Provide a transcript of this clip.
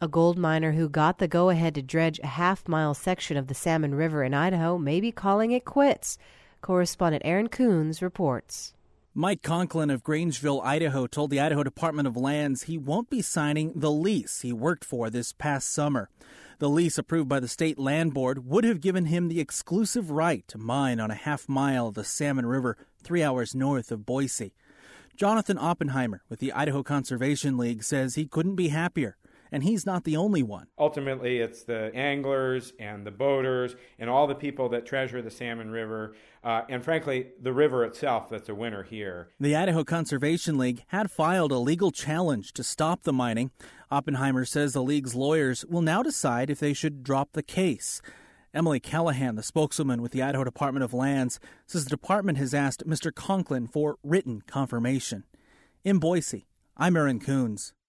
A gold miner who got the go-ahead to dredge a half-mile section of the Salmon River in Idaho may be calling it quits. Correspondent Aaron Coons reports. Mike Conklin of Grangeville, Idaho, told the Idaho Department of Lands he won't be signing the lease he worked for this past summer. The lease approved by the state land board would have given him the exclusive right to mine on a half mile of the Salmon River 3 hours north of Boise. Jonathan Oppenheimer with the Idaho Conservation League says he couldn't be happier. And he's not the only one. Ultimately, it's the anglers and the boaters and all the people that treasure the Salmon River, and frankly, the river itself that's a winner here. The Idaho Conservation League had filed a legal challenge to stop the mining. Oppenheimer says the league's lawyers will now decide if they should drop the case. Emily Callahan, the spokeswoman with the Idaho Department of Lands, says the department has asked Mr. Conklin for written confirmation. In Boise, I'm Aaron Coons.